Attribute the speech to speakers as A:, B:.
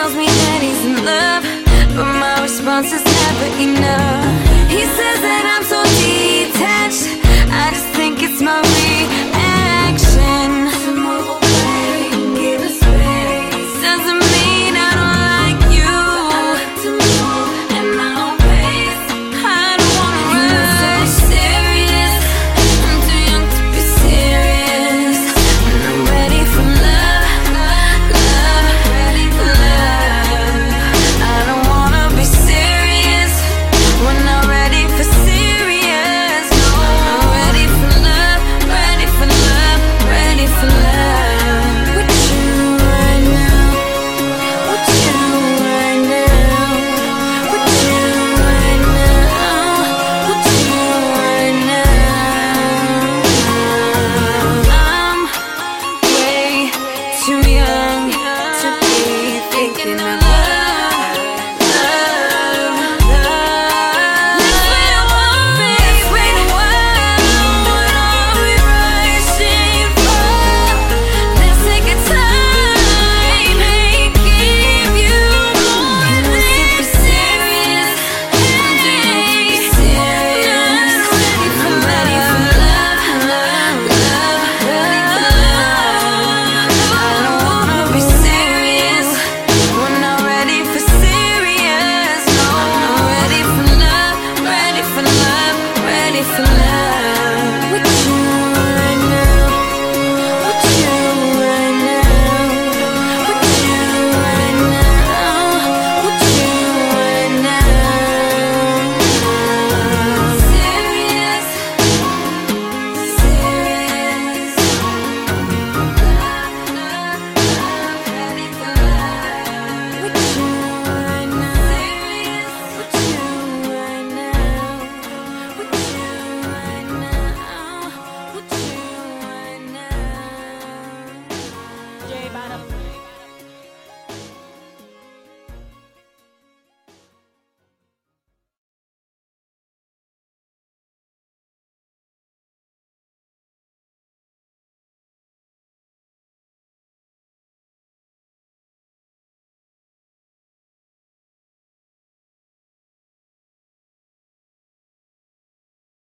A: tells me that he's in love, but my response is never enough. He says that I'm so detached, I just think it's my reaction. To move away, give it space, doesn't mean I don't like you. I like to move at my own pace. I don't wanna rush. So serious, I'm too young to be serious, and I'm ready for love, love, ready for love. I don't wanna be serious when I'm ready for serious. No, I'm ready for love, ready for love, ready for love. With you right now, with you right now, with you right now, with you right now. I'm way too young to be thinking of love.